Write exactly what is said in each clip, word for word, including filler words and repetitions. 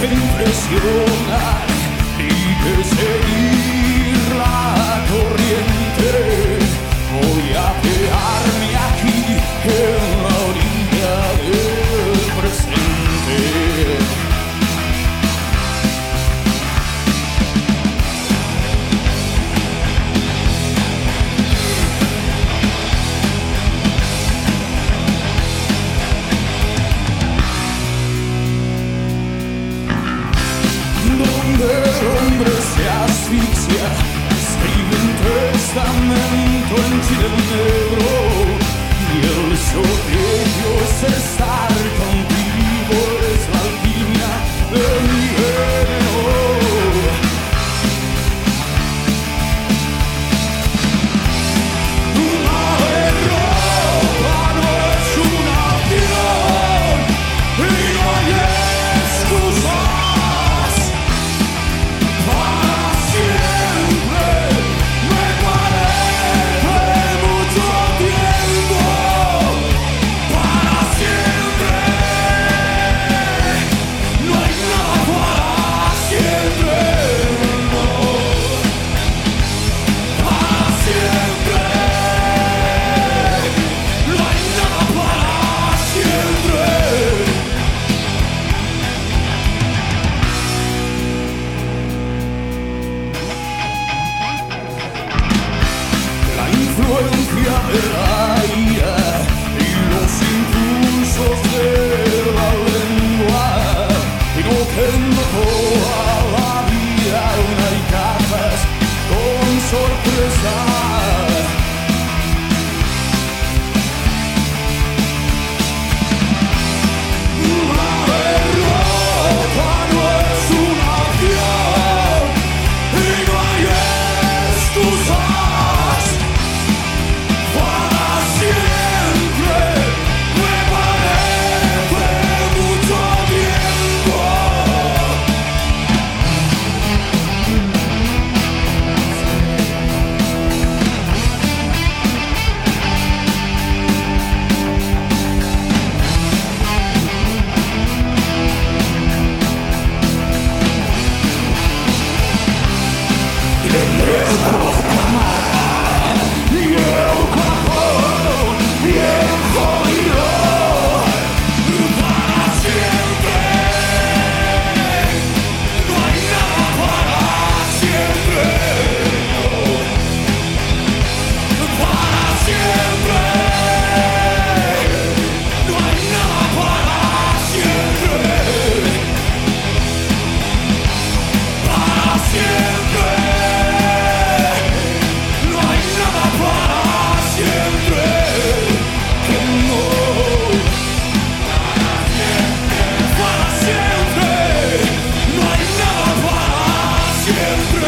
que impresionar ni que seguir la corriente. Voy a quedarme aquí en la orilla del presente. Donde el hombre se asfixia, escribe un testamento en chile negro, y el sorteo es estar contigo, es la alquimia de mi veneno. Una derrota no es una opción, y no hay excusas. Para siempre me parece mucho tiempo. Para siempre no hay nada para siempre. No. Para siempre no hay nada para siempre. La influencia de la ira y los impulsos de la lengua, y no tengo toda la vida, aún hay cajas con sorpresa. Una derrota no es una opción, y no hay excusas. Para siempre me parece mucho tiempo. Y el cajón bien jodido. Para siempre no hay nada para siempre. Para siempre no hay nada para siempre. Para siempre no hay nada para siempre. Que no. Para siempre. Para siempre no hay nada para siempre.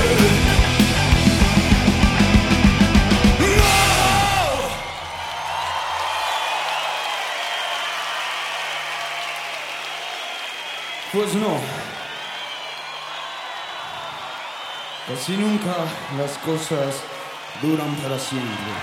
No. Pues no. Casi nunca las cosas duran para siempre.